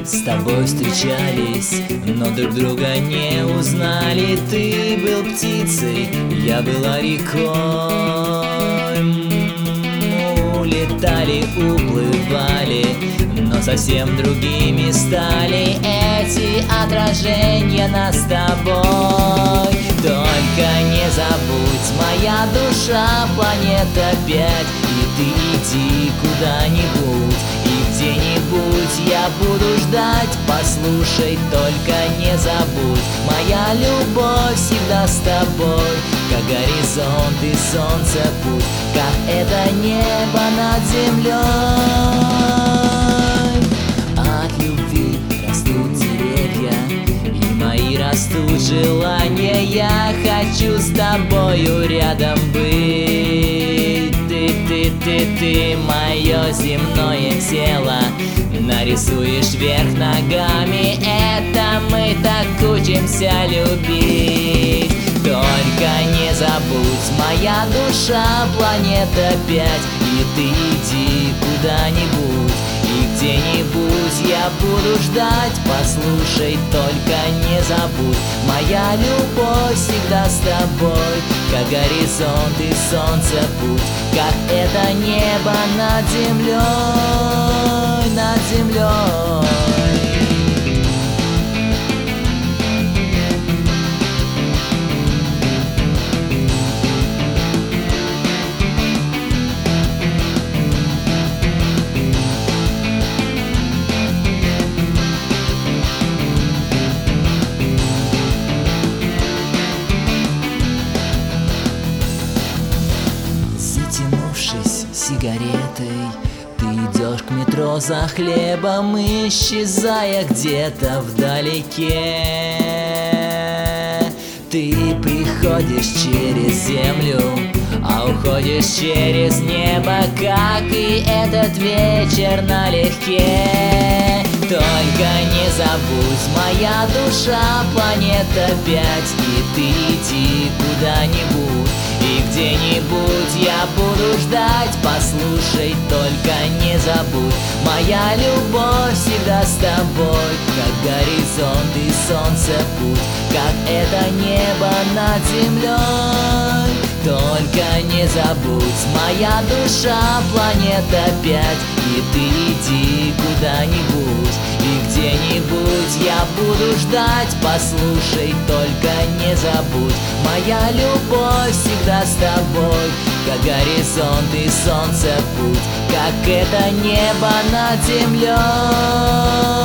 С тобой встречались, но друг друга не узнали. Ты был птицей, я была рекой. Улетали, уплывали, но совсем другими стали эти отражения нас с тобой. Только не забудь, моя душа, планета 5, и ты иди куда-нибудь, и где-нибудь я буду ждать. Послушай, только не забудь, моя любовь всегда с тобой, как горизонт и солнце путь, как это небо над землей. От любви растут деревья, и мои растут желания. Я хочу с тобою рядом быть. Ты, мое земное тело, нарисуешь вверх ногами. Это мы так учимся любить. Только не забудь, моя душа, планета 5, и ты иди куда-нибудь, и где-нибудь я буду ждать. Послушай, только не забудь, моя любовь всегда с тобой, как горизонт и солнце путь, как это небо над землей, над землей. Затянувшись сигаретой, ты идешь к метро за хлебом, исчезая где-то вдалеке. Ты приходишь через землю, а уходишь через небо, как и этот вечер налегке. Только не забудь, моя душа, планета 5, и ты иди куда-нибудь, и где-нибудь я буду ждать. Послушай, только не забудь, моя любовь всегда с тобой, как горизонт и солнце путь, как это небо над землей. Только не забудь, моя душа, планета 5, и ты иди куда-нибудь, и где-нибудь я буду ждать. Послушай, только не забудь, моя любовь всегда с тобой, как горизонт и солнце путь, как это небо над землей.